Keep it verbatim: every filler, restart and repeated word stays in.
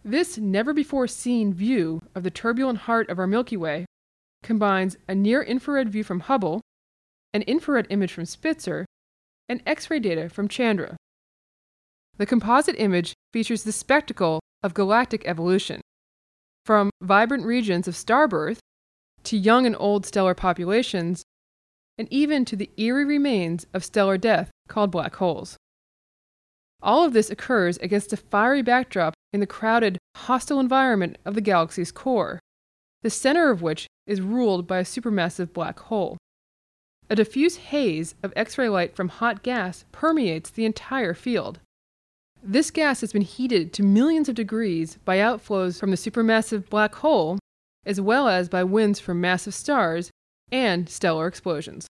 This never-before-seen view of the turbulent heart of our Milky Way combines a near-infrared view from Hubble, an infrared image from Spitzer, and X-ray data from Chandra. The composite image features the spectacle of galactic evolution, from vibrant regions of starbirth to young and old stellar populations, and even to the eerie remains of stellar death called black holes. All of this occurs against a fiery backdrop in the crowded, hostile environment of the galaxy's core, the center of which is ruled by a supermassive black hole. A diffuse haze of X-ray light from hot gas permeates the entire field. This gas has been heated to millions of degrees by outflows from the supermassive black hole, as well as by winds from massive stars and stellar explosions.